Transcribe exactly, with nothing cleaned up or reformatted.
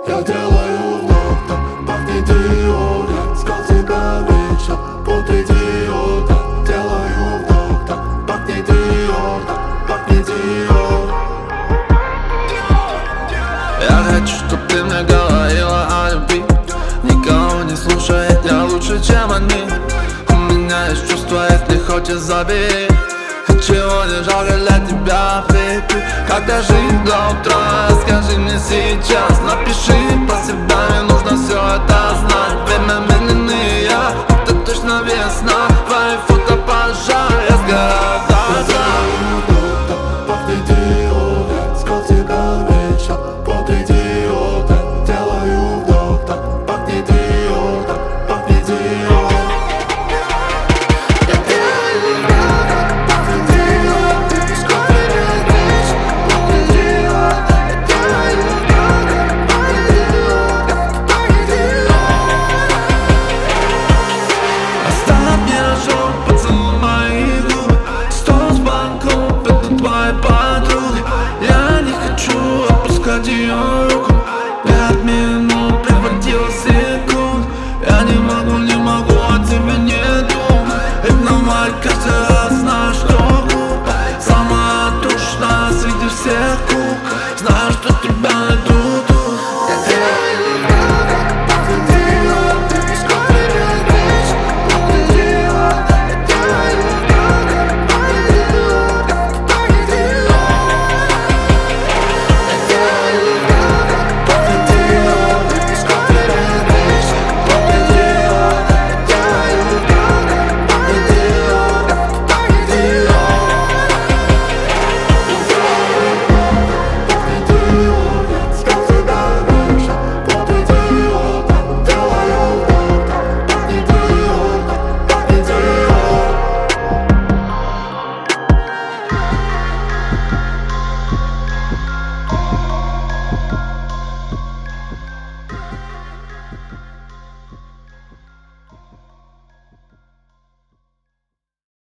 Я делаю вдох, там пахнет диод. Я искал тебя вечно, вот идиот. Я делаю вдох, там пахнет диод, там пахнет диод. Я хочу, чтоб ты мне говорила о любви. Никого не слушает, я лучше, чем они. У меня есть чувство, если хочешь, забери. Чего не жалко для тебя, baby? Когда жить до утра, скажи мне сейчас. Напиши про себя, мне нужно все это знать.